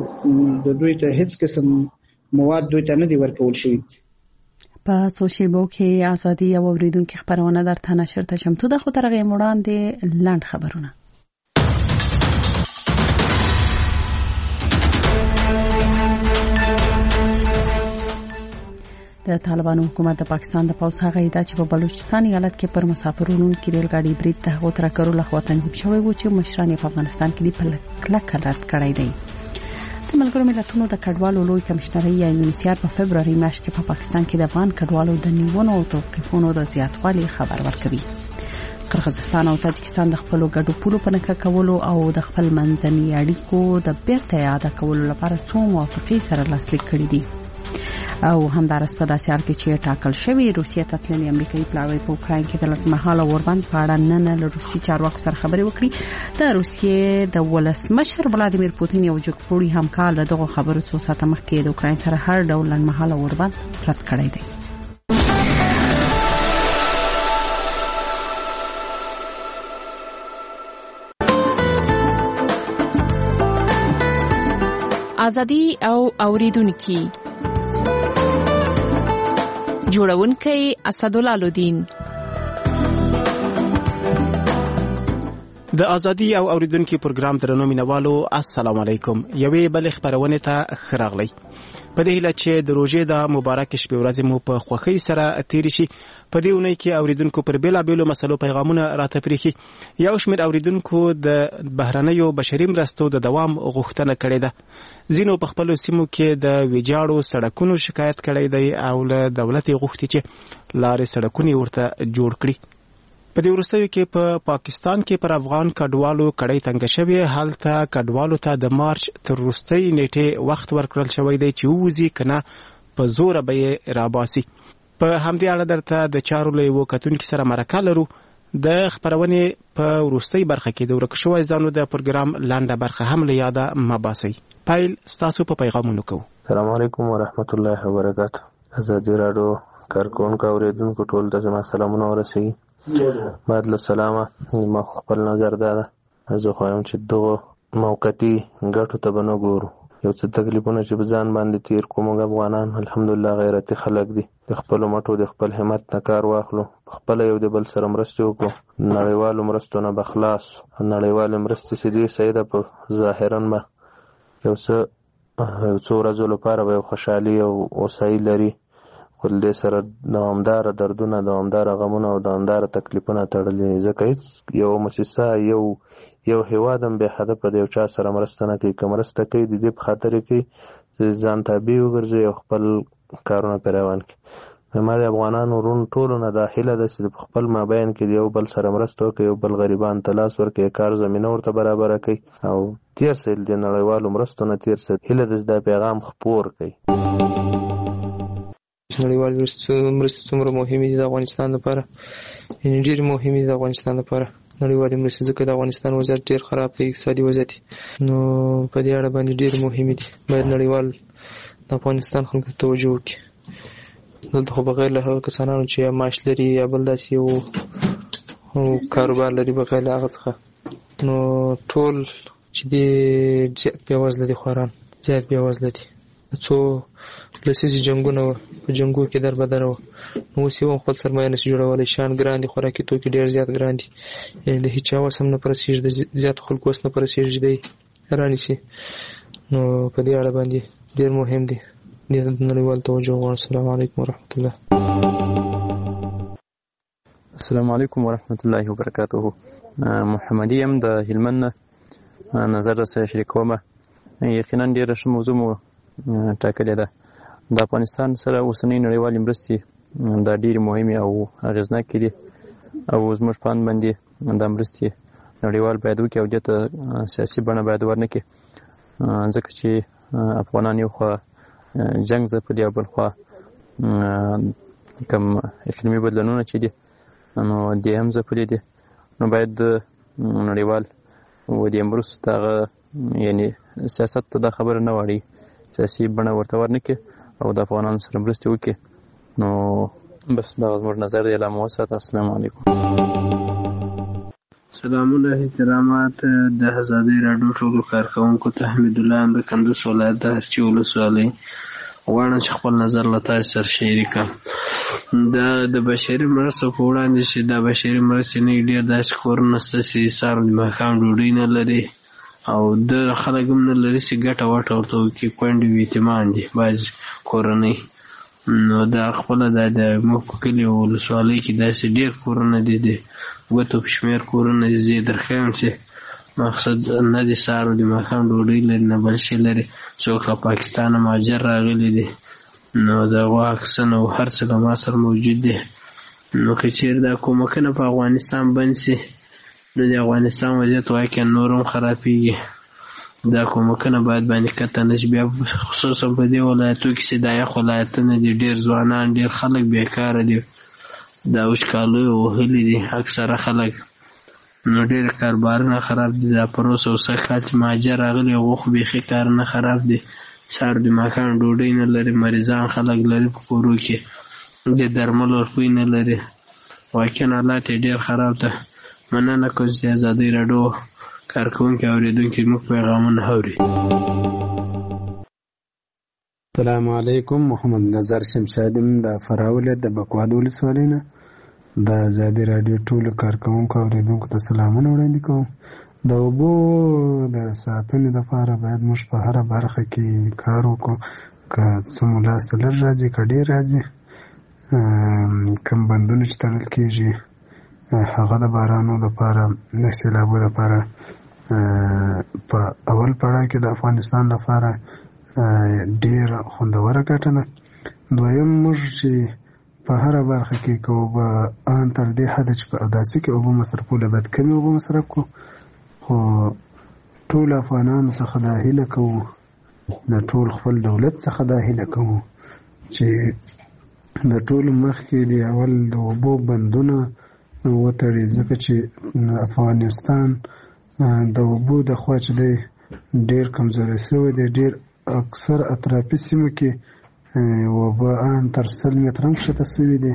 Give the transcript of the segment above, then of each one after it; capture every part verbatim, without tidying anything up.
د دوی ته هیڅ قسم مواد دوی ته نه دي ورکول شوي. په څو شیبو کې ازادي او اوریدونکو خبرونه درته نشر ته چمتو ده. خو تر هغې وړاندې لنډ خبرونه. د طالبانو حکومت د پاکستان د پوځ هغه ادعا چې په بلوچستان ایالت کې پر مسافرونو کې ریل ګاډي برید ته هغو ترکرو لخوا تنظیم شوی و چې مشران په افغانستان کې په کلکه رد کړی دی. د ملګرو ملتونو د کډوالو لوی کمشنري یا یونیسیار په فبروري میاشت کې په پاکستان کې د افغان کډوالو د نیولو او توقیفونو د زیاتوالي خبر ورکوي. قرغیزستان او تاجکستان د خپل ګډو پولو په نکه کولو او د خپل منځني اړیکو د بیرته یاده کولو لپاره څو موافقې سره لاسلیک کړي دي. او همدارس په داسې حال کې چې ټاکل شوی روسیې ته تللي امریکایي پلاوی په اوکراین کې د لږمهاله اوربند په اړه نن له روسي چارواکو سره خبرې وکړي. د روسیې د ولسمشر ولادیمیر پوتین یو جګپوړي همکار له دغو خبرو څو ساعته مخکې د اوکراین سره هر ډول لږمهاله اوربند رد کړی دی. ازادي او اوریدونکو جوړونکی اسدالله لودین. د ازادي او اوریدونکو پروګرام درنو مینوالو السلام علیکم. یوې بل خبرونه ته خراغلی. په دې هیله چې د روزې د مبارک شپې ورځې مو په خوښۍ سره تیر شي. په دې اونۍ کې اوریدونکو پر بیلا بیلو مسلو پیغامونه راته پریخي. یو شمېر اوریدونکو د بهرنیو بشري مرستو د دوام غوښتنه کړې ده. ځینو په خپل سیمو کې د ویجاړو سړکونو شکایت کړی دی او له دولت غوښتي چې لارې سړکونه ورته جوړ کړي. په دې وروستیو کې په پا پاکستان کې پر افغان کډوالو کړۍ تنګ شوی. هلته کډوالو ته د مارچ تر وروستۍ نیټې وخت ورکړل شوی دی چې ووځي کنه په زور به یې راباسي. په همدې اړه درته د چارو له یو کتونکو سره مرکه لرو. د خبرونې په وروستۍ برخه کې د ورک شوی ځانو د پروګرام لاندې برخه هم له یاده مباسي. پایل ستاسو په پیغامونو کو. السلام علیکم ورحمت الله وبرکاته. ازادي راډیو کارکونکو اوریدونکو ټول ته زما سلامونه ورسوي. بعد له سلامه ما خپل نظر دا ده زه خوایم چې دغه موقتی ګټو ته به نه ګورو. یو څه تکلیفونه چې په ځان باندې تیر کوم افغانان الحمدلله غیرتي خلک دي. د خپل مټو د خپل همت نه کار واخلو. خپل یو د بل سره مرسته وکړو. نړیوالو مرستو نه بخلاص. نړیوال مرستې چې دي سیده په ظاهرا ما یو څه یو څو ورځې لپاره به خوشحالي او اوسایي لري. خو دې سره دوامدار دردونه دوامدار غمونه او دوامدار تکلیفونه تړلي. ځکه هیڅ یو مؤسسه یو یو هیواد هم به هدف په یو چا سره مرسته نه کوي. که مرسته کوي د دې په خاطر کوي چې ځان تابع وګرځي او خپل کارونه پرې روان کړي. ما د افغانانو ورونو ټولو نه دا هیله ده چې په خپل مابین کې یو بل سره مرسته وکړي. یو بل غریبان ته لاس ورکړي. کار زمینه ورته برابره کړي او تیر سیل د نړیوالو مرستو نه تیر سیل هیله ده دا پیغام خپور کړي. نړیوال مرستې څومره مهمې دي د افغانستان لپاره. یعنې ډېرې مهمې دي د افغانستان لپاره نړیوالې مرستې. ځکه د افغانستان وضعیت ډېر خراب دی، اقتصادي وضعیت. نو په دې اړه باندې ډېرې مهمې دي. باید نړیوال د افغانستان خلکو ته توجه وکړي. دلته خو بغیر له هغه کسانانو چې یا معاش لري یا بل داسې یو کاروبار لري بغیر له هغه څخه نو ټول چې دي زیات بېوزله دي. خواران زیات بېوزله دي. څو لسیزې جنګونه وه، په جنګو کې در بدره وه. نو اوس یې هم خپل سرمایه نشي جوړولی. شیان ګران دي، خوراکي توکي ډېر زیات ګران دي. یعنې د هېچا وس هم نه پرسېږي، د زیاتو خلکو وس نه پرسېږي دی رانیسي. نو په دې اړه باندې ډېر مهم دی دې ته نړیوال توجه غواړم. السلام علیکم ورحمت الله. السلام علیکم ورحمت الله وبرکاته. محمدي یم د هلمند نه نظر سره شریکوم. یقینا ډېره ښه موضوع مو ټاکلې ده. د افغانستان سره اوسنۍ نړیوالې مرستې دا ډېرې مهمې او اغېزناکې دي او زموږ په اند باندې دا مرستې نړیوال باید وکړي او دې ته سیاسي بڼه باید ورنه کړي. ځکه چې افغانان یو خوا جنګ ځپلي او بل خوا کوم اقلیمي بدلونونه چې دي نو دې هم ځپلي دي. نو باید نړیوال و دې مرستو ته هغه یعنې سیاست ته دا خبره نه واړي، سیاسي بڼه ورته ورنه کړي او د افغانانو سره مرستې وکړي. نو بس دا زموږ نظر دی. لا مو وساته. السلام علیکم. سلامونه احترامات د آزادۍ راډیو ټولو کارکوونکو ته حمید الله د کندوز ولایت د هرچی ولسوالۍ غواړم چې خپل نظر له تاسو سره شریک کړم. دا د بشري مرستو په وړاندې چې دا بشري مرستې نه ډېر داسې کورونه شته چې سهار د ماښام ډوډۍ نه لري او د خلک هم نه لري چې ګټه وټه ورته وکړي. کونډې وي یتیمان دي بعضې کورنۍ. نو دا خپله دا د موږ په کلي او ولسوالۍ کې داسې ډېر کورونه دي د ګوتو په شمېر کورونه دي. زه یې درښیم چې مقصد نه د سهار د ماښام ډوډۍ لري نه بل شی لري. څوک له پاکستانه مهاجر راغلي دي نو د هغو عکسونه او هر څه له ما سره موجود دي. نو که چېرې دا کومکونه په افغانستان بند سي نو د افغانستان وضعیت واقعا نور هم خرابېږي. دا کومکونه باید باندې کته نه شي. بیا خصوصا په دې ولایتو کې چې دا یخ ولایتونه دي ډېر ځوانان ډېر خلک بېکاره دي. دا وچکالیو وهلي دي اکثره خلک. نو ډېر کاروبارونه خراب دي. دا پروس او سږ کال چې مهاجر راغلي هغو خو بیخي کارونه خراب دي. سهار د ماښام ډوډۍ نه لري. مریضان خلک لري په کورو کې. د درملو ورکوي نه لري. واقعا حالات یې ډېر خراب ده. مننه کوم چې آزادۍ راډیو کارکوونکي اورېدونکي موږ پیغامونه اوري. السلام علیکم. محمد نظر شمشادیم د فراه ولایت د بکواد ولسوالۍ نه د آزادۍ راډیو ټولو کارکوونکو اورېدونکو ته سلامونه وړاندې کوم. د اوبو د ساتنې لپاره باید موږ په هره برخه کې کار وکړو. که څه مو لاسته لږ راځي که ډېر راځي. کوم بندونه چې تړل کېږي هغه د بارانو لپاره د سیلابو لپاره په اول پړاو کې د افغانستان لپاره ډېر خوندوره ګټه ده. دویم موږ چې په هره برخه کې که اوبه ان تر دې حده چې په اوداسه کې اوبه مصرف کړو باید کمې اوبه مصرف کړو. خو ټول افغانانو څخه دا هیله کوو د ټول خپل دولت څخه دا هیله کوو چې د ټولو مخکې د اول د اوبو بندونه وتړي. ځکه چې افغانستان د اوبو د خوا چې دی ډېر کمزوری شوی دی. ډېر اکثر اطرافي سیمو کې اوبه ان تر سل متره هم کښته شوي دي.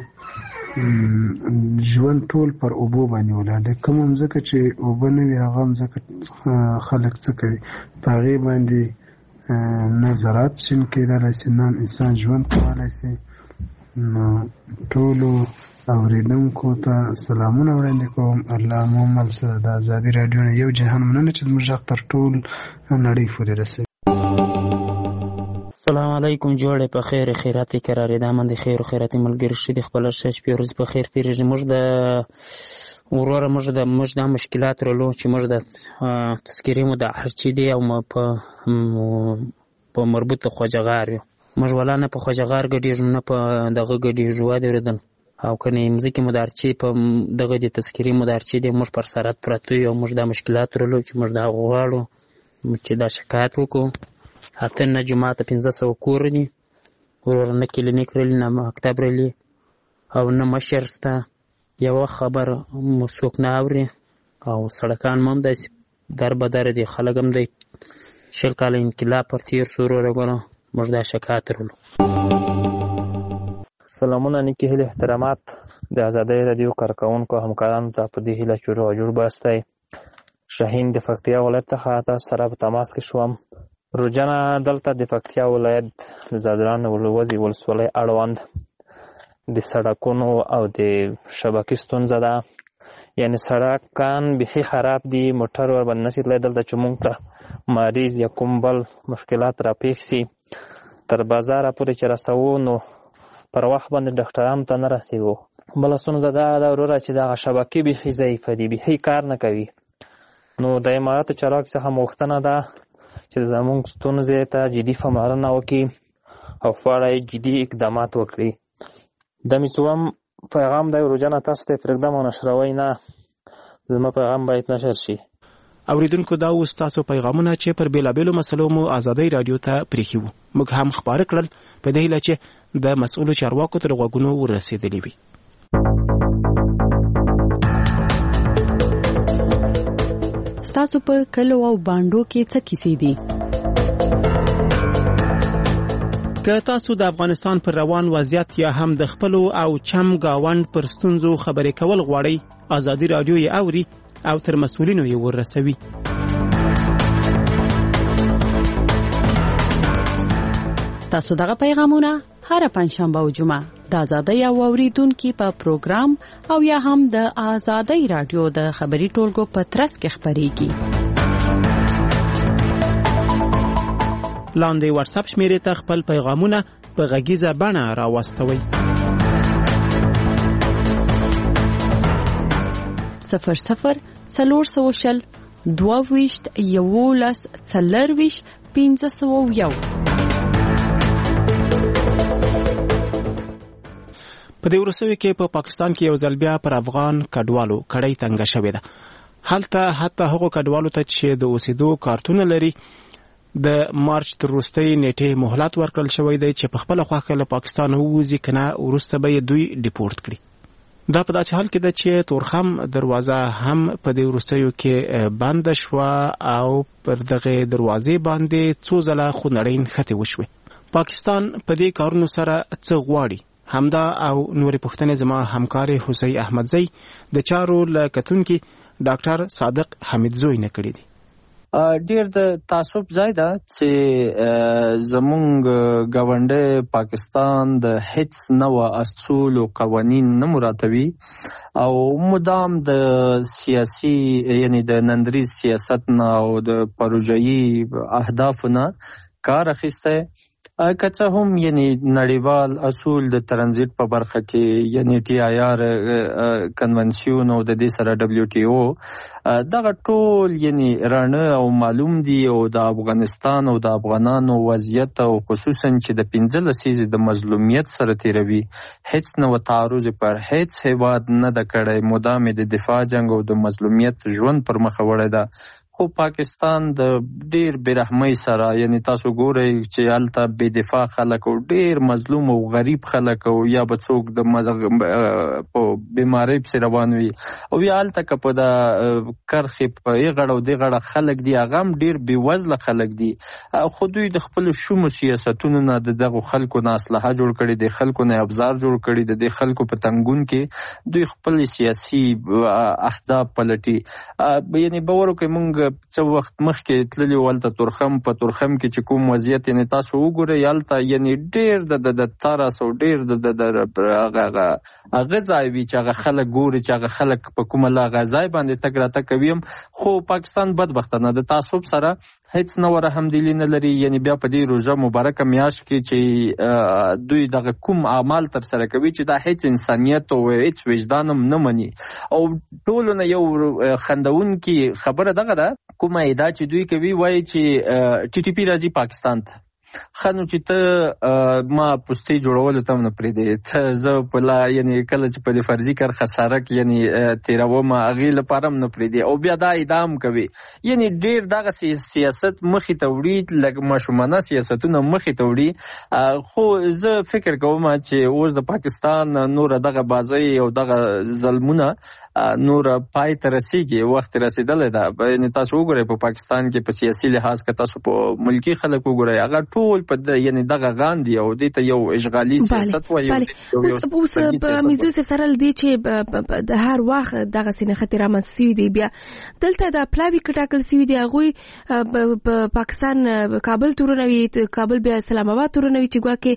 ژوند ټول پر اوبو باندې ولاړ دی. کومه مځکه چې اوبه نه وي هغه مځکه خلک څه کوي؟ په هغې باندې نه زراعت شین کېدلی شي نه انسان ژوند کولی شي. نو ټولو اورېدونکو ته سلامونه وړاندې کوم. الله مو مل سره د آزادۍ راډیو نه یو جهان مننه چې زموږ غږ تر ټول نړۍ پورې رسوي. السلام علیکم. جوړې په خیر خیراتې قرارې دا من د خیر و خیراتې ملګري شي د خپل شې شپې ورځې په خیر تېرېږي. موږ د وروره موږ د موږ دا مشکلات رلو چې موږ د تذکرې مو د هرچی دی او په په مربوط د خواجهغار یو. موږ ولا نه په خواجهغار ګډېږو نه په دغه ګډېږو. وادې اورېدل او که نه مځکې مو د هرچی په دغه د تذکرې مو د هرچی دی موږ پر سرحد پراته یو. موږ دا مشکلات رلو چې موږ دا غواړو چې دا شکایت وکړو. اته نه جماعت پنځه سوه کور دي. وروره نه کلینیک رلي نه مکتب رلي او نه مشر شته. یوه خبر مو څوک نه اوري او سړکان هم داسې در بدره دي. خلک هم دی شل کاله انقلاب پر تېر شو. وروره ګوره موږ دا شکایت رلو. سلامونه نیکې هیلې احترامات د آزادۍ راډیو کارکوونکو همکارانو ته په دې هیله چې روغ جوړ باستی. شاهین د پکتیا ولایت څخه تاسو سره په تماس کې شوم. روجنه دلته د پکتیا ولایت د زادران ولوزي ولسوالۍ اړوند د سړکونو او د شبکې ستونزه ده. یعنې سړکان بیخي خراب دي. موټر ورباندې نشي تللی. دلته چې موږ ته مریض یا کوم بل مشکلات راپېښ سي تر بازاره پورې چې رسوو نو پر وخت باندې ډاکټرانو ته نه رسېږو. بله ستونزه دا ده وروره چې دغه شبکې بیخي ضعیفه دي. بیخي کار نه کوي. نو د اماراتو چارواکو څخه غوښتنه ده چې زموږ ستونزې ته جدي پاملرنه وکړي او په اړه یې جدي اقدامات وکړي. د مې څوم پیغام دی روجانه تاسو ته پرېږدم او نشروئ نه. زما پیغام باید نشر شي. اوریدونکو دا اوس تاسو پیغامونه چې پر بیلابېلو مسلو مو آزادۍ راډیو ته پرېښي وو موږ هم خپاره کړل په دې هیله چې د مسؤلو چارواکو تر غوږونو ورسېدلي وي. ستاسو په کلو او باندو کې څه کیسې دي؟ که تاسو د افغانستان پر روان وضعیت یا هم د خپلو او چم گاوند پر ستونزو خبرې کول غواړئ آزادۍ راډیو یې اوري او تر مسؤلینو یې ورسوي. تاسو دغه پیغامونه هر پنځشنبه او جمعه د آزادۍ او اوریدونکو په پروګرام او یا هم د آزادۍ رادیو د خبري ټولګو په ترڅ کې خبريږي. لاندې واتس اپ شمیرې ته خپل پیغامونه په غږیزه بڼه راوستوئ. صفر صفر څلور سوه دوه ویشت یولس څلرویشت پنځه سوه یو. په دې وروستیو کې په پاکستان کې یو ځل بیا پر افغان کډوالو کړۍ تنګه شوې ده. هلته حتی هغو کډوالو ته چې د اوسېدو کارتونه لري د مارچ تر وروستۍ نیټې مهلت ورکړل شوی دی چې په خپله خوښه له پاکستان ووځي، که نه وروسته به یې دوی ډیپورټ کړي. دا په داسې حال کې ده چې تورخم دروازه هم په دې وروستیو کې بنده شوه او پر دغه دروازې باندې څو ځله خونړۍ نښتې وشوې. پاکستان په دې کارونو سره څه غواړي؟ همدا او نورې پوښتنې زما همکار حسین احمدزی د چارو له کتونکي ډاکټر صادق حمیدزوی نه کړی دی. ډیر د تعصب ځای ده چې زمونږ ګاونډی پاکستان د هیڅ نوع اصول او قوانین نه مراتبي او مدام د سیاسي یعنی د نندریز سیاست نه او د پروژایي اهدافو نه کار اخیسته. کچه هم یعنی نړیوال اصول د ترانزیت په برخه کې یعنی ټي آی آر کنونسیون او د دې سره دبليو ټي او دغه ټول یعنی رانه او معلوم دي او د افغانستان او د افغانانو وضعیت او خصوصا چې د پنځه لسیزې د مظلومیت سره تیروي هیڅ نو تعرض پر هیڅ هیواد نه د کړای مدام د دفاع جنگ او د مظلومیت ژوند پر مخ وړی ده. خو پاکستان د ډیر برحمۍ سره یعنی تاسو ګورئ چې هلته بې دفاع خلک او ډیر مظلوم او غریب خلک او یا به څوک د په بیمارۍ پسې روان وي او یا هلته که په د کرښې په یې غړه او دې غړه خلک دي هغه هم ډیر بېوزله خلک دي. خو دوی د خپلو شومو سیاستونو نه د دغو خلکو نه اسلحه جوړ کړي، د خلکو نه ابزار جوړ کړي، د دې خلکو په تنګون کې دوی خپل سیاسي اهداف پلټي. یعنی باور وکړئ موږ څه وخت مخکې تللي ولته تورخم په تورخم کې چې کوم وضعیت یعنی تاسو وګورئ هلته یعنی ډېر د د ترس او ډېر د د هغه هغه ځای وي چې هغه خلک ګوري چې هغه خلک په کومه هغه ځای باندې تګ راتګ کوي. خو پاکستان بدبختانه د تعصب سره هیڅ نوع رحمدلي نه لري. یعنی بیا په دې روژه مبارکه میاشت کې چې دوی دغه کوم اعمال ترسره کوي چې دا هیڅ انسانیت او هیڅ وجدان هم نه مني او ټولو نه یو خندونکي خبره دغه ده کومه ادعا چې دوی کوي وایي چې ټي ټي پی راځي پاکستان ته. خنو چې ته ما پوسټي جوړول ته نه پریدې ته زه په لا یعنی کله چې په دې فرضي کار خساره کې یعنی تیروم هغه لپاره نه پریدې او بیا دا ادام کوي. یعنی ډیر دغه سیاست مخې ته وړي لکه ماشومانه سیاستونه مخې ته وړي. خو زه فکر کوم چې اوس د پاکستان نور دغه بازي او دغه ظلمونه نور پای ته رسیږي، وخت رسیدلی ده. یعنی تاسو وګورئ په پاکستان کې په سیاسي لحاظ که تاسو په ملکی خلک وګورئ هغه ټول په یعنی دغه غاندي او دې ته یو اشغالي سیاست وایي. اوس اوس میزو سره دې چې د هر وخت دغه سینه خطر رامنځته دي بیا دلته د پلاوی کټاکل سوي دي هغه په پاکستان کابل تورنوي کابل بیا اسلام آباد تورنوي چې ګواکې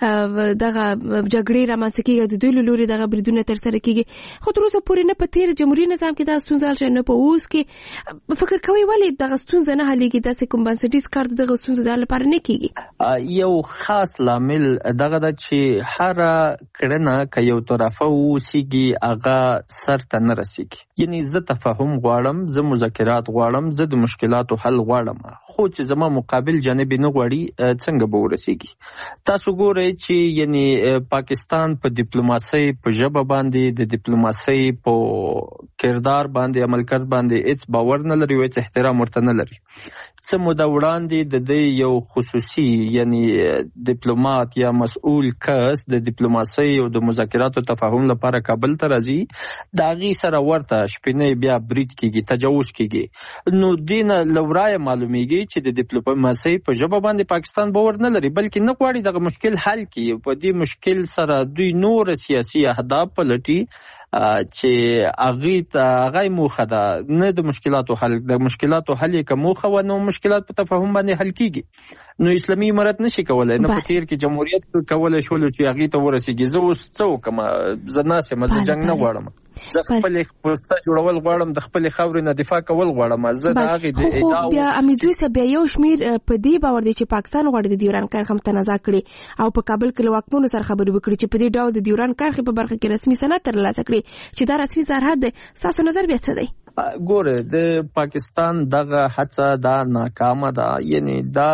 دغه جګړې رامنځته کیږي د دوی لوري دغه بریدونه تر سره کیږي. خو تر اوسه پورې نه په تیر جمهوریت نظام کې دا ستونزه شې نه په اوس کې فکر کوي ولې دغه ستونزه نه حلېږي داسې کوم بنسټیز کار دغه ستونزه د لپاره نه کیږي. یو خاص لامل دغه د چې هر کړنه که یو طرفه وسیږي هغه سر ته نه رسیږي. یعنی زه تفاهم غواړم، زه مذاکرات غواړم، زه د مشکلاتو حل غواړم، خو چې زما مقابل جانب نه غواړي څنګه به ورسیږي. تاسو ګورئ چې یعنی پاکستان په ډیپلوماسۍ په ژبه باندې د ډیپلوماسۍ په کردار باندې عملکرد باندې هیڅ باور نه لري او هیڅ احترام ورته نه لري. څه موده وړاندې د دې یو خصوصي یعنی ډیپلومات یا مسؤل کس د ډیپلوماسۍ او د مذاکراتو تفاهم لپاره کابل ته راځي، د هغې سره ورته شپینۍ بیا برید کیږي، تجاوز کیږي. نو دې نه له ورایه معلومیږي چې د ډیپلوماسۍ په ژبه باندې پاکستان باور نه لري، بلکې نه غواړي دغه مشکل حل کړي. په دې مشکل سره دوی نور سیاسي اهداف پلټي چې هغه ته هغه موخه ده نه د مشکلاتو حل د مشکلاتو حل کې موخه و نو مشکلات په تفاهم باندې حل کیږي نو اسلامي امارت نشي کولای نه په تیر کې جمهوریت کولای شول چې هغه ته ورسیږي زه اوس څه وکم زه ناسه مزه جنگ نه غواړم زه خپل پوسټه جوړول غواړم د خپل خاورې نه دفاع کول غواړم زه د هغه د ادعا بیا امیدوي سبا یو شمیر په دې باور دي چې پاکستان غواړي د ډیوران کرښه متنازع کړي او په کابل کې واکمنو سره خبرې وکړي چې په دې ډول د ډیوران کرښې په برخه کې رسمي سند ترلاسه کړي چې دا رسمي سرحد دی تاسو نظر بیا څه دی ګوره د پاکستان دغه هڅه دا ناکامه ده یعنی دا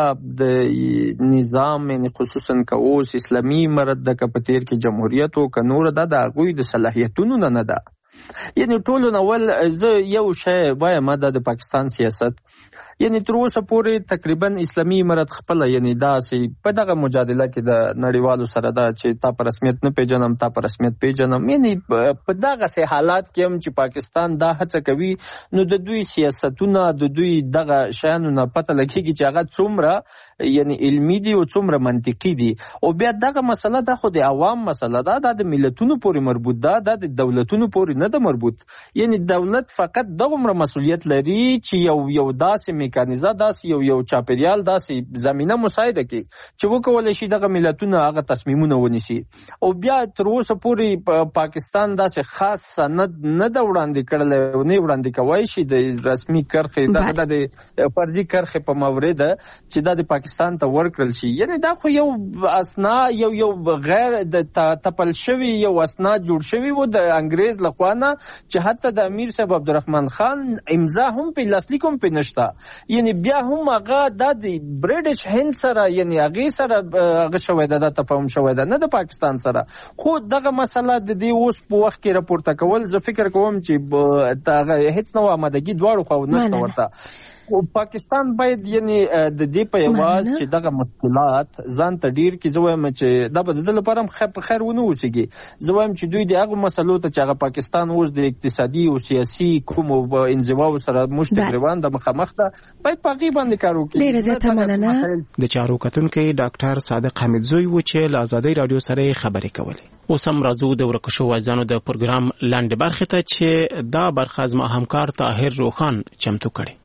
د نظام یعنی خصوصا که اوس اسلامي امارت د کپتیر کې جمهوریت او کنور ده د هغوی د صلاحیتونو نه نه ده یعنی ټولو نول زه یو شی وایم د پاکستان سیاست یعنی تر اوسه پورې تقریبا اسلامي امارت خپل یعنی داسې په دغه مجادله کې د نړیوالو سره دا چې تا په رسمیت نه پیژنم تا په رسمیت پیژنم یعنی په دغه سه حالات کې هم چې پاکستان دا هڅه کوي نو د دوی سیاستونه د دوی دغه شانو نه پته لګیږي چې هغه څومره یعنی علمي دي او څومره منطقي دي او بیا دغه مسله د خو د عوام مسله ده د ملتونو پورې مربوط ده د دولتونو پورې نه ده مربوط یعنی دولت فقط دغه مسؤلیت لري چې یو یو داسې میکانیزه داسې یو یو چاپیریال داسې زمينه مساعده کوي چې وکولای شي دغه ملتونه هغه تصمیمونه ونیسي او بیا تر اوسه پورې پاکستان داسې خاص سند نه دا وړاندې کړل نه وړاندې کوي شي د رسمي کرښې د فرضي کرښې په مورید چې د پاکستان ته ورکړل شي یعنی دا خو یو اسنا یو یو غیر د تپل شوی یو اسناد جوړ شوی و د انګريز لخوا نه چې حتی د امیر صاحب عبدالرحمن خان امضا هم په لاسلیک هم په نشتا یعنی بیا هم هغه د برټش هند سره یعنی هغه سره هغه شوی د تفاهم شوی د نه د پاکستان سره خو دغه مسله د دې اوس په وخت کې راپورته کول زه فکر کوم چې دا هیڅ نو آمادګي دواړو خو نشته ورته او پاکستان باید یعنی د دې په یواز چې دغه مشکلات ځان ته ډیر کې زویم چې دا به د لپاره خپ خیر ونه وسیږي زویم چې دوی د هغه مسلو ته چې هغه پاکستان اوس د اقتصادي او سیاسي کوم انزوا سره مشتګروان د مخامخ ده باید په غي باندې کار وکړي ډیر زیاته مننه د چارو کتونکو ډاکټر صادق حمیدزوی و چې له آزادۍ رادیو سره خبرې کولې اوس هم راځو د ورکشو وځانو د پروګرام لاندې برخه ته چې دا برخه زما همکار طاهر روخان چمتو کړي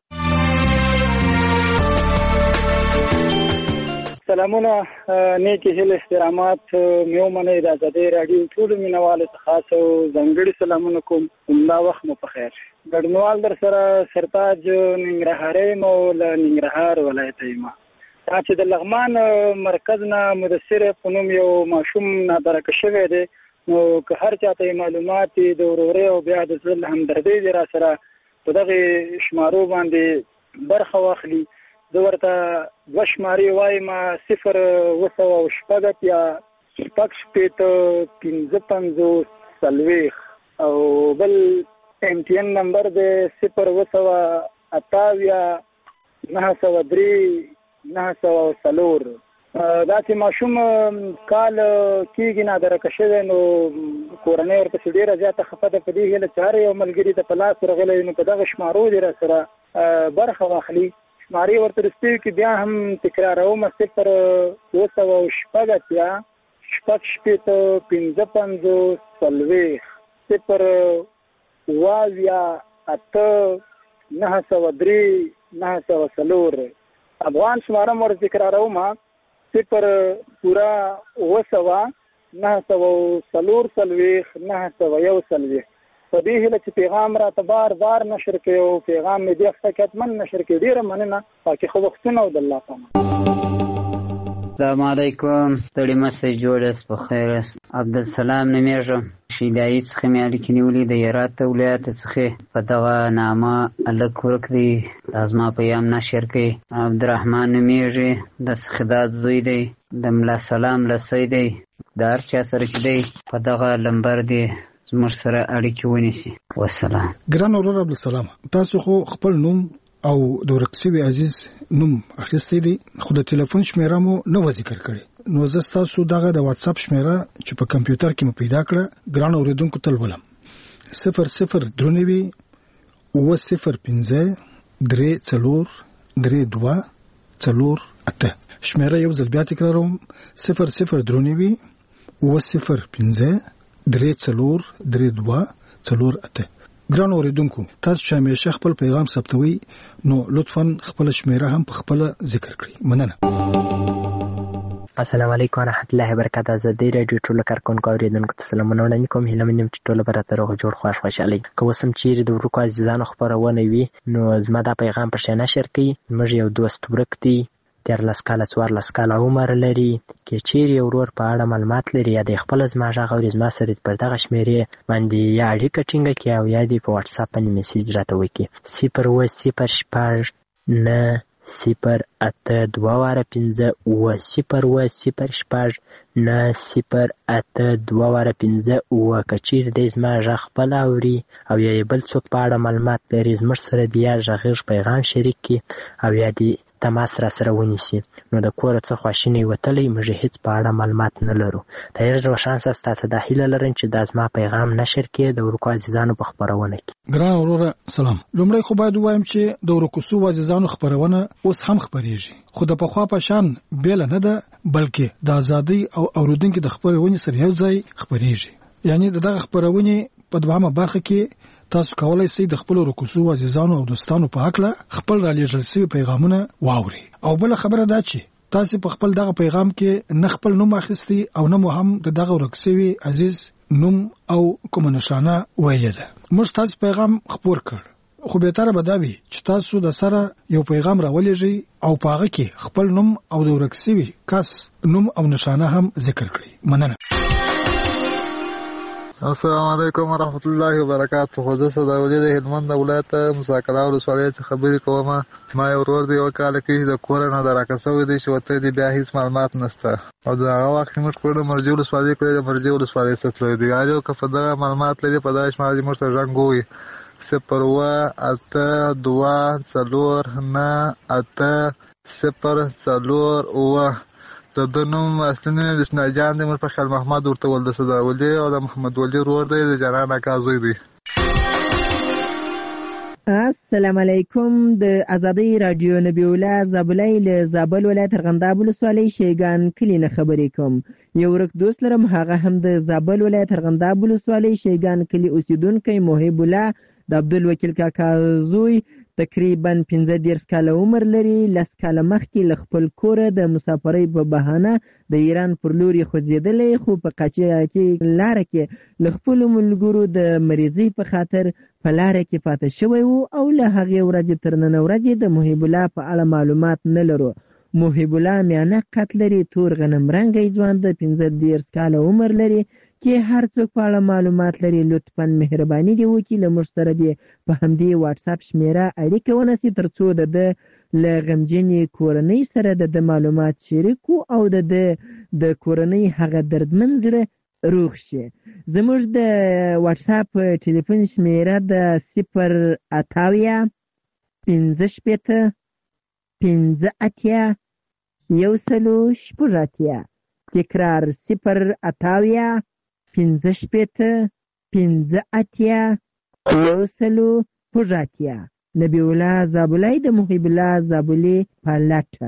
سلامونه نیکی هیله احترامات میو منه د آزادۍ رادیو ټول مینوال ته خاص او ځنګړي سلامونه کوم همدا وخت مو په خیر ګډنوال در سره سرتاج ننګرهاري مو له ننګرهار ولایت ایما دا چې د لغمان مرکز نه مدثر پونم یو ماشوم نادرک شوی دی نو که هر چاته معلومات د وروري او بیا د ځل همدردي دی را سره په دغه شمارو باندې برخه واخلي د ورته وشماري وایم صفر وسو او شپږ یا شپږ شپېته پنځه پنځوس څلوېښت او بل ام ټي ان نمبر د صفر وسو اتاویا نهه سوه درې نهه سوه څلور دا چې ماشوم کال کېږي نادرکه شوی نو کورنۍ ورپسې ډېره زیاته خفه ده په دې هیله چې هر یو ملګري ته په لاس ورغلی نو په دغه شمارو دې را سره برخه واخلي شماري ورته رسېږي کې بیا هم تکراروم صفر اووه سوه شپږ اتیا شپږ شپېته پنځه پنځوس څلوېښت صفر اووه اویا اته نهه سوه درې نهه سوه څلور افغان شماره م ورته تکراروم صفر پوره اووه سوه نهه سوه څلور څلوېښت نهه سوه یو څلوېښت په دې هیله چې پیغام راته بار بار نشر کوي او پیغام مې دې هفته کې حتمن نشر کوي ډېره مننه پاکې ښه وختونه او د الله پامان السلام علیکم ستړي مسئ جوړ په خیر است عبدالسلام نومیږم شیدایي څخه مې اړیکې نیولې د هرات ولایت څخه په دغه نامه هلک ورک دی دا زما پیغام نشر کوي عبدالرحمن نومیږي د څخه زوی دی د ملا سلام لسی دی د هر چا سره چې دی په دغه لمبر دی زموږ سره اړیکې ونیسي والسلام ګران ورور عبدالسلام تاسو خو خپل نوم او د ورک شوي عزیز نوم اخیستی دی خو د تلیفون شمیره مو نه و ذکر کړی نو زه ستاسو دغه د واتس اپ شمیره چې په کمپیوټر کې مو پیدا کړه ګران اوریدونکو ته ولولم صفر صفر درې نوي اووه صفر پنځه درې څلور درې دوه څلور اته شمیره یو ځل بیا تکراروم صفر صفر درې نوي اووه صفر پنځه درې څلور درې دوه څلور اته. ګران اوریدونکو، تاسو چې همیشه خپل پیغام ثبتوي نو لطفاً خپل شمیره هم په خپل ذکر کړئ. مننه. السلام علیکم ورحمۃ اللہ وبرکاتہ. زه د رادیو ټولو کارکونکو اوریدونکو ته سلامونه وړاندې کوم. هیله مند یم چې ټول به راته روغ جوړ خوښ خوشحالي. که اوس هم چیرې د ورکو عزیزانو خپرونه وي نو زما دا پیغام په شی نشر کړئ. زموږ یو دوست ورک دی، دیارلس کاله څوارلس کاله عمر لري. که چیرې یو ورور په اړه معلومات لري یا د خپل زما غږ اوري، زما سره پر دغه شمیرې باندې یا اړیکه ټینګه کړي او یا دې په واتساپ باندې میسیج راته وکړي. صفر اووه صفر شپږ نه صفر اته دوه واره پنځه اووه. صفر اووه صفر شپږ نه صفر اته دوه واره پنځه اووه. که چیرې دی زما غږ خپل اوري او یا یې بل څوک په اړه معلومات لري، زموږ سره د یا غږیز پیغام شریک کړي او یا دې تماس را سره ونیسي. نو د کوره څه خواشینی وتلی، موږ هیڅ په اړه معلومات نه لرو. دا یو روښان ساس تاسو د هیله لرم چې دا زما پیغام نشر کړي د ورکو عزیزانو په خبرونه کې. ګران وروره سلام. لومړی خو باید وایم چې د ورکو سو عزیزانو خبرونه اوس هم خبرېږي، خو د پخوا په شان بیل نه ده، بلکې د ازادي او اوریدونکو د خبرونه سره یو ځای خبرېږي. یعنی دغه خبرونه په دوامه برخه کې تاسو کولای شئ د خپل رکوسو عزیزانو او دوستانو په حق له خپل را لېږل شوي پیغامونه واوري. او بل خبره دا چې تاسو په خپل دغه پیغام کې نه خپل نوم اخیستی او نه مو هم د دغه ورکسوي عزیز نوم او کوم نشانه ویلې ده. موږ تاسو پیغام خپور کړ، خو به تر به دا وي چې تاسو د سره یو پیغام راولېږئ او په هغه کې خپل نوم او د ورکسوي کس نوم او نشانه هم ذکر کړئ. مننه. السلام علیکم ورحمۃ اللہ وبرکاتہ. خو زه صداولی د هلمند ولایت مساکلا ولسوالۍ څخه خبرې کوم. ما یو ورور دی یو کال کې د کور نه دراکه شوی دی چې ورته دی بیا هیڅ معلومات نشته او د هغه وخت موږ کړو مرجع ولسوالۍ کړی د مرجع ولسوالۍ څخه تللی دی. هر یو که په دغه معلومات لري په دغه شمال موږ ته رنګ وي صفر اووه اته دوه څلور نه اته صفر څلور اووه. د ده نوم اصلي نوم یې بسم جان دی. موږ په خیال محمد ورته ول د صداولي او د محمد ولي ورور دی د جانان اکا زوی دی. السلام علیکم. د ازادۍ رادیو نبی الله زابلای له زابل ولایت ارغنداب ولسوالۍ شیګان کلی نه خبرې کوم. یو ورک دوست لرم، هغه هم د زابل ولایت ارغنداب ولسوالۍ شیګان کلی اوسیدونکی محب الله د عبدالوکیل کاکا زوی. تقریبا پنځه دېرش کاله عمر لري. لس کاله مخکې له خپل کوره د مسافرۍ په بهانه د ایران پر لور یې خوځېدلی، خو په قاچاقي لاره کې له خپلو ملګرو د مریضۍ په خاطر په لاره کې پاته شوی و او له هغې ورځې تر نن ورځې د محب الله په اړه معلومات نه لرو. محب الله میانه قد لري، تور غنم رنګی ځوان د پنځه دېرش کاله عمر لري. کې هر څوک په اړه معلومات لري لطفا مهرباني دې وکړي له موږ سره دې په همدې واتساپ شمیره اړیکه ونیسي تر څو د ده له غمجنې کورنۍ سره د ده معلومات شریک او د ده د کورنۍ هغه دردمن زړه روغ شي. زموږ د واتساپ ټلیفون شمیره د صفر اتاویا پنځه شپېته پنځه اتیا یو سلو شپږ اتیا. تکرار صفر اتاویا پنځه شپېته پنځه اتیا یو سلو شپږ اتیا. نبی الله زابلای د محب الله زابلي په لټه.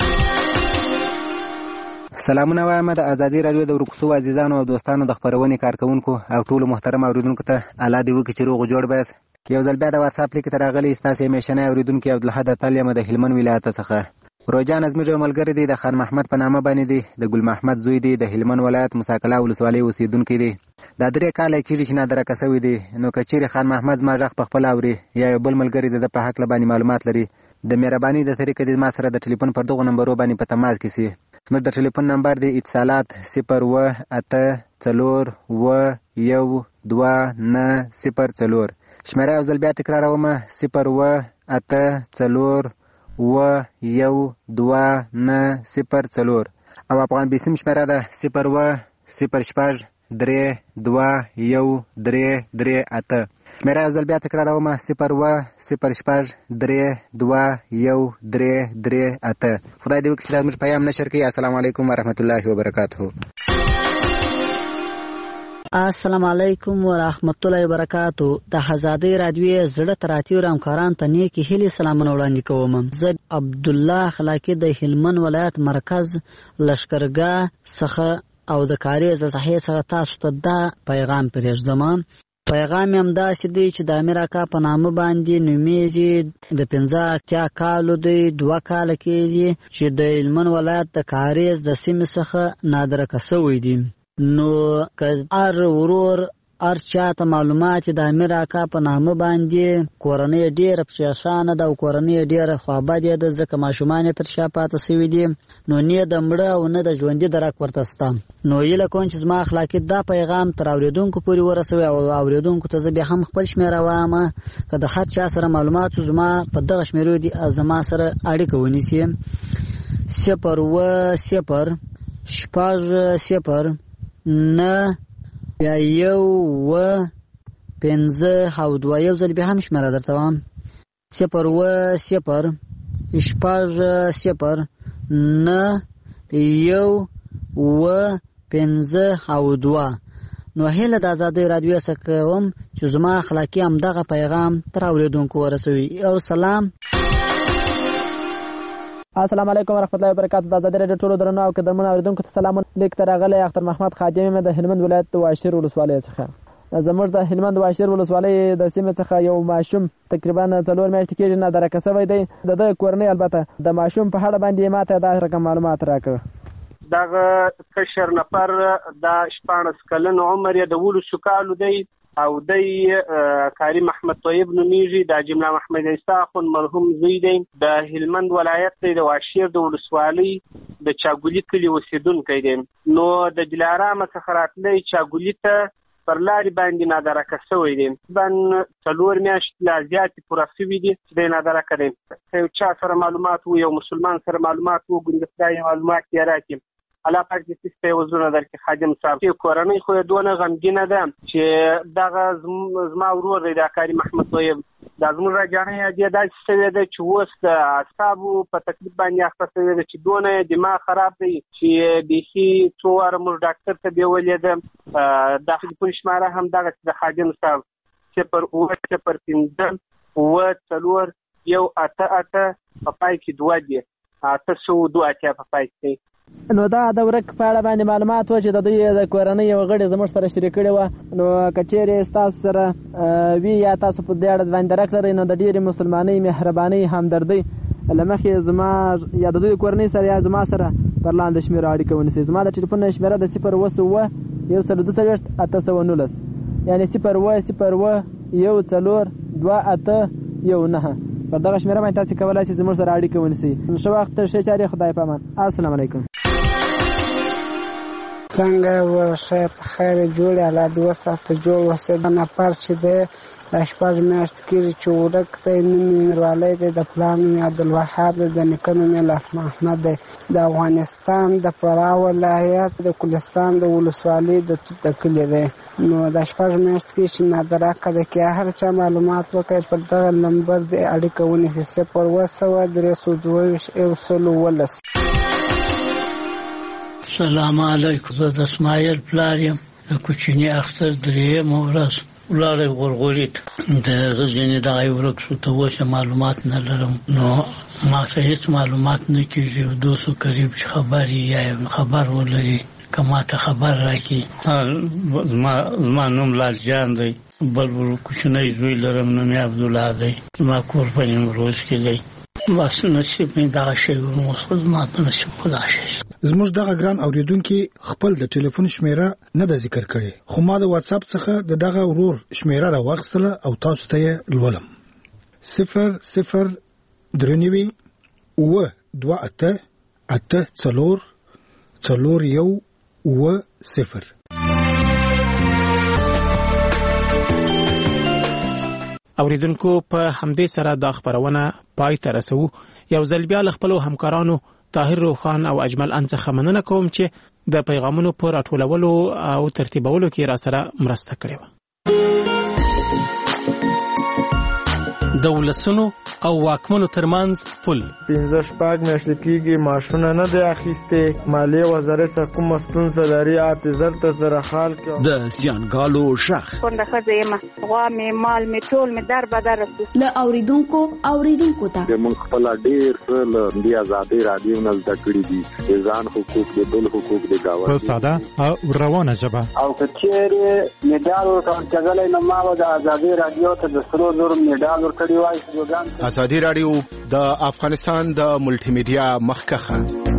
سلامونه وایم د ازادي رادیو د ورکوسو عزیزانو او دوستانو د خبرونې کارکونکو او ټولو محترم اوریدونکو ته الله دې وکړي چې روغ جوړ بس. یو ځل بیا د واتساپ لیک ته راغلی ستاسې همیشنی اوریدونکي عبدالحد اتل یم د هلمند ولایت څخه. روجان زموږ یو ملګری دی د خان محمد په نامه باندې دی، د ګل محمد زوی دی، د هلمند ولایت مساکلا ولسوالۍ اوسیدونکی دی. دا درې کاله کېږي چې نادرکه شوی دی. نو که چیرې خان محمد زما غږ په خپله اوري یا یو بل ملګری د ده په هکله باندې معلومات لري، د مهرباني د طریقې د ما سره د ټلیفون پر دغو نمبرو باندې په تماس کې سي. زموږ د ټلیفون نمبر دی اتصالات صفر اووه اته څلور اووه یو دوه نه صفر څلور. شمیره یو ځل بیا تکراروم صفر اووه اته څلور اووه یو دوه نه صفر څلور. او افغان بیسیم شمیره ده صفر اووه صفر شپږ درې دوه یو درې درې اته. شمیره یو ځل بیا تکراروم صفر اووه صفر شپږ درې دوه یو درې درې اته. خدای دې وکړي چې زموږ پیغام نشر کړي. السلام علیکم ورحمت الله وبرکاته. السلام علیکم ورحمت الله وبرکاتو. د ازادۍ رادیو زړه تراتیو همکاران ته نیکی هیلې سلامونه وړاندې کوم. زه عبد الله خلاقی د هلمند ولایت مرکز لشکرګاه څخه او د کاریز صحیح څخه تاسو ته دا پیغام پرېږدم پیغام هم داسې دی چې د امیر اکا په نامه باندې نومیږي، د پنځه اتیا کالو دی، دوه کاله کېږي چې د هلمند ولایت د کاریز د سیمې څخه نادرکه سوی دی. نو که هر ورور هر چاته معلومات د امیر اکا په نامه باندې کورنۍ ډېره پریشانه ده او کورنۍ ډېره خوابدې ده، ځکه ماشومان یې تر شا پاته سوي دي، نو نه د مړه او نه د ژوندي درک ورته شته. نو هیله کوم چې زما اخلاقي دا پیغام تر اورېدونکو پورې ورسوي او اورېدونکو ته زه بیا هم خپل شمېره وایم که د هر چا سره معلومات زما په دغه شمېرو دي زما سره اړیکه ونیسي. صفر اوه صفر شپږ صفر نه بیا یو اوه پنځه او دوه، یو ځل بیا هم شمېره درته وایم، صفر اوه صفر شپږ صفر نه یو اوه پنځه او دوه. نو هیله د ازادۍ راډیو څخه کوم چې زما اخلاقي همدغه پیغام تر اورېدونکو ورسوي. او سلام. السلام علیکم ورحمت الله وبرکاتہ. د ازادۍ راډیو ټولو درنو او قدرمنو اورېدونکو ته سلام. لیک ته راغلی اختر محمد خادم د هلمند ولایت د واشیر ولسوالۍ څخه. زموږ د هلمند واشیر ولسوالۍ د سیمې څخه یو ماشوم تقریبا څلور میاشتې کېږي نادرکه سوی دی. د ده کورنۍ البته د ماشوم په اړه باندې ماته دا رقم معلومات راکړه. دغه کشر نفر د شپاړس کلن عمر یې د ولسو کالو دی او دی کاری محمد طیب نومیږي، د جمله محمد عیسی اخون مرحوم زوی دی، د هلمند ولایت دی، د واشیر د ولسوالۍ د چاګولي کلي اوسېدونکی دی. نو د دلارام څخه راتلی چاګولي ته پر لارې باندې نادرکه سوی دی. تقریبا څلور میاشتې لا زیاتې پوره سوي دي چې دی نادرکه دی. که یو چا سره معلومات و، یو مسلمان سره معلومات و، ګوندې خدای معلومات یې راکړي. الله پاک دې سپی وزرونه درکړي. خادم صاحب چې کورنۍ خو یې دونه غمګینه ده چې دغه زما ورور دی د کاري محمد طیب، دا زموږ راجانۍ یې داسې سوې ده چې اوس د اعصابو په تکلیف باندې اخته سوې ده چې دونه یې دماغ خراب دی چې بیخي څو واره موږ ډاکټر ته بیولې ده. د ټلیفون شماره هم دغسې د خادم صاحب صفر اوه صفر پنځه اوه څلور یو اته اته په پای کې دوه دي، اته سوه دوه اتیا په پای کې. نو دا د ورک په اړه باندې معلومات و چې د دوی د کورنۍ یو غړي زموږ سره شریک کړي وه. نو که چېرې ستاسو سره وي یا تاسو په دې اړه باندې درک لرئ نو د ډېرې مسلمانۍ، مهربانۍ، همدردۍ له مخې زما یا د دوی کورنۍ سره یا زما سره پر لاندې شمېره اړیکه ونیسئ. زما د ټلیفون شمېره د صفر اوه اوه یو سل دوه څلوېښت اته سوه نولس، یعنې صفر اوه صفر اوه یو څلور دوه اته یو نهه. پر دغه شمېره باندې تاسې کولی شئ زموږ سره اړیکه ونیسئ. ښه وخت، ښې چارې، خدای په امان. السلام علیکم. څنګه ورشه په خیر جوړ الله دې وساته جوړ وسه. د نفر چې دی د شپږ میاشتې کېږي چې ورک دی، نوم یې میروالی دی، د پلار نوم یې عبدالوهاب دی، د نیکه نوم یې لاف محمد دی، د افغانستان د فراه ولایت د کلستان د ولسوالۍ د توت د کلي دی. نو د شپږ میاشتې کېږي چې نادرکه دی. که هر چا معلومات وکړي پر دغه نمبر دی اړیکه ونیسي، صفر اوه سوه درې سوه دوه ویشت یو سل اوولس. سلام علیکم. زه د اسماعیل پلار یم. د کوچني اختر درېیمه ورځ ولاړی غورغوري ته، د هغه ځینې دغه یې ورک شو. ته اوس معلومات نه لرم، نو ما څه هېڅ معلومات نه کېږي. یو دوست قریب چې خبر یې یا خبر ولري که ما ته خبر راکړي. زما نوم لال جان دی، بل کوچنی زوی لرم نوم یې عبدالله دی، زما کور په نیمروز کې دی. بس نصیب مې دغه شی ورموسخه، زما په نصیب خدا شي. زموږ دغه ګران اوریدونکي خپل د ټلیفون شمیره نه ده ذکر کړې، خو ما د واتس اپ څخه د دغه ورور شمیره راواخیستله او تاسو ته یې لولم. صفر صفر درې نوي اوه دوه اته اته څلور څلور یو اوه صفر. اوریدونکو په همدې سره دا خبرونه پای ته رسو. یو ځل بیا له خپلو همکارانو طاهر روخان او اجمل ان څخه مننه کوم چې د پیغامونو په راټولولو او ترتیبولو کې را سره مرسته کړې وه. د ولسونو او واکمنو ترمنځ پل. پنځه شپږ میاشتې کېږي معاشونه نه دی اخیستې. مالیې وزارت څخه کومه ستونزه لري حافظر ته سره حال کړي. د زیانګالو غږ کونډه ښځه یم، غوا مې مال مې ټول مې در بدر رسو. له اوریدونکو اوریدونکو ته موږ خپل ډېر څه له دې ازادۍ راډیو نه زده کړي دي. د ځان حقوق د بل حقوق د گاونډي په ساده او روانه ژبه. او که چیرې میډال ورکول کېدلی نو ما به د ازادۍ راډیو ته د سرو زرو میډال ورکړی وای. ازادي راډیو د افغانستان د ملټي میډیا مخکخه